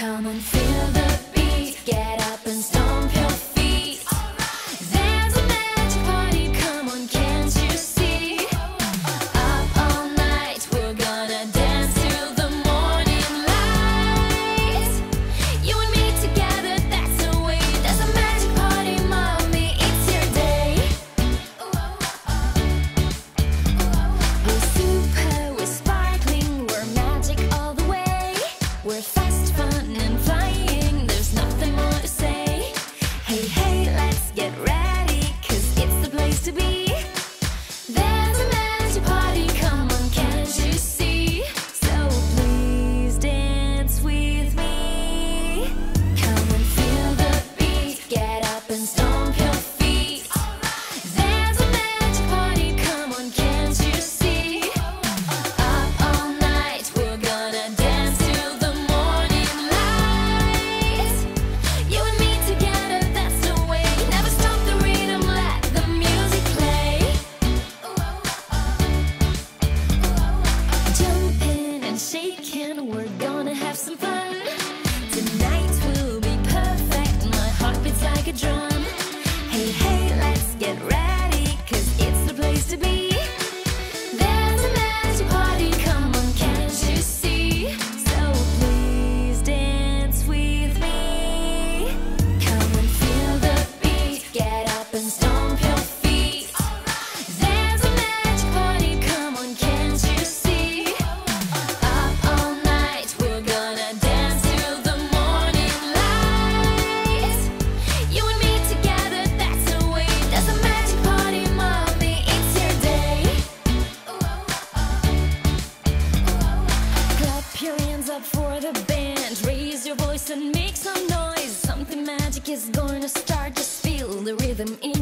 Come and feel the beat, get up and stomp your feet. There's a magic party, come on, can't you see? Up all night, we're gonna dance till the morning light. You and me together, that's the way. There's a magic party, mommy, it's your day. We're super, we're sparkling, we're magic all the way. We're fast, fun and flying, there's nothing more to say. Hey, hey, let's get ready, 'cause it's the place to be. There's a magic party, come on, can't you see? So please dance with me. Come and feel the beat, get up and stomp your feet. There's a magic party, come on, can't you see? Up all night, we're gonna dance till the morning light. You and me together, that's the way. Never stop the rhythm, let the music play. Jumping and shaking, we're gonna have some fun. Tonight will be perfect, my heart beats like a drum. Hey, hey, let's get ready, 'cause it's the place to be. There's a magic party, come on, can't you see? So please dance with me. Come and feel the beat, get up and stomp your feet. There's a magic party, come on, can't you see? Up all night, we're gonna dance till the morning light. You and me together, that's the way. There's a magic party, mommy, it's your day. Clap your hands up for the band, raise your voice and make some noise. Something magic is gonna start, just feel the rhythm